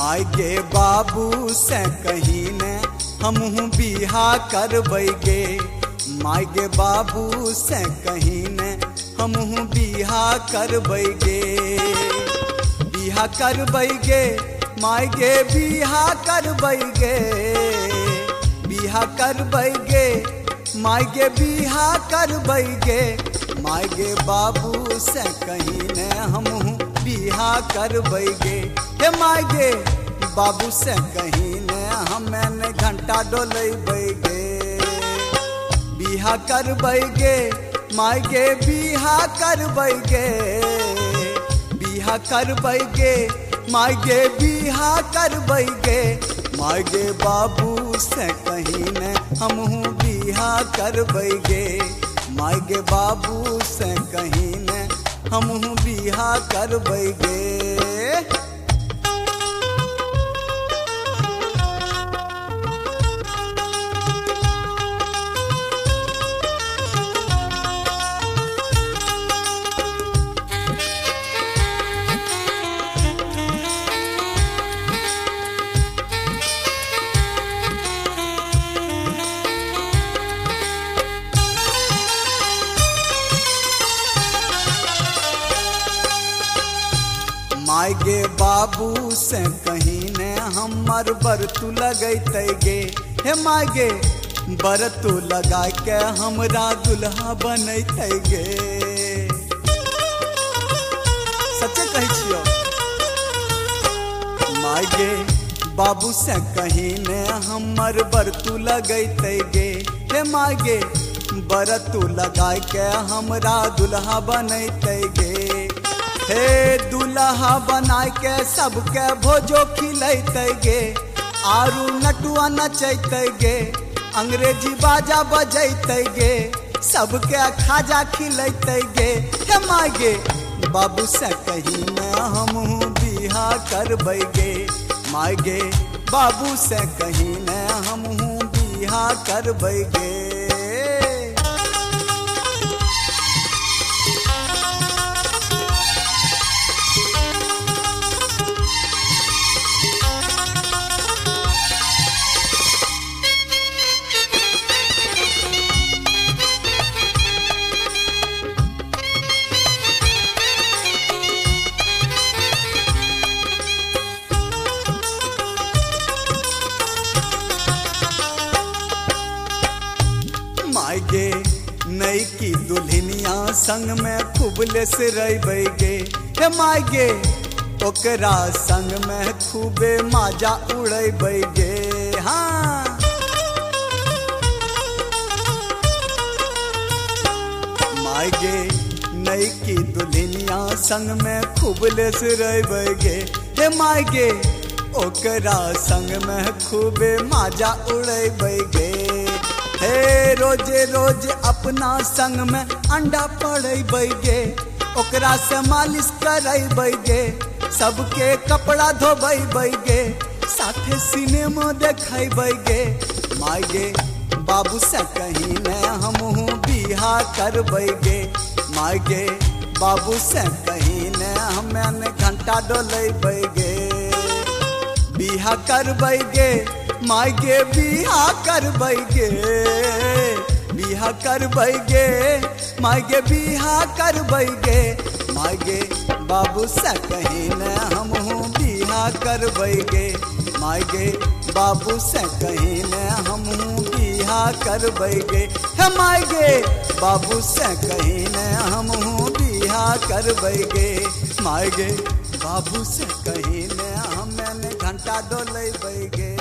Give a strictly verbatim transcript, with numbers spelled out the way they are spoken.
माय गे बाबू से कहीं ने हमहू बिहा करबै गे। माय गे बाबू से कहीं ने हमहू बिहा करबै गे। बिहा करबै गे माय गे बिहा करबै गे। बिहा करबै गे माय गे बिहा करबै गे। माय गे बाबू से कहीं ने हमहू बिहा करबै गे। हे माय गे बाबू से कहीं ने हमें घंटा डोलेबै गे। बिहा करबै गे माय गे बिहा करबै गे। बिहा करबै गे माय गे बिहा करबै गे। माय गे बाबू से कहीं ने हमहू बिहा करबै गे। माय गे बाबू से कहीं ने हमहू बिहा करबै गे। माय गे बाबू से कहीं ने हमर बरतू लगैते गे। हे माय गे बरतू लगा के हमरा दुल्हा बनैते गे। सच्चे कहै छियो। माय गे बाबू से कहीं ने हमर बरतू लगैते गे। हे माय गे बरतू लगा के हमरा दुल्हा बनैते गे। हे दुल्हा बनाय के सबके भोजो खिलैते गे। आरू नटुआ नचैते गे। अंग्रेजी बाजा बजैते गे। सबके खाजा खिलैते गे। हे माय गे बाबू से कहीं ने हमहू बिहा करबै गे। माय गे बाबू से कहीं ने हमहू बिहा करबै गे। माय गे नई की दुल्हनिया संग में खूब लेस रहबै गे। हे माय गे ओकरा संग में खूबे माजा उड़ैबै गे। हाँ माय गे नई की दुल्हनिया संग में खूब लेस रहबै गे। हे माय गे ओकरा संग में खूबे माजा उड़ैबै गे। हे रोजे रोज अपना संग में अंडा पड़ैबै गे। ओकरा से मालिश करैबै गे। सबके कपड़ा धोबै गे। साथे सिनेमा देखैबै गे। माय गे बाबू से कहीं ने हमहू बिहा करबै गे। माय गे बाबू से कहीं ने हमें घंटा डोलेबै गे। बिहा करबै गे माय गे बिहा करबै गे। बिहा करबै गे माय गे बिहा करबै गे। माय गे बाबू से कहीं ने हमहू बिहा करबै गे। माय गे बाबू से कहीं ने हमहू बिहा करबै गे। हे माय गे बाबू से कहीं ने हमहू बिहा करबै गे। माय गे बाबू से कहीं ने हमें घंटा डोलेबै गे।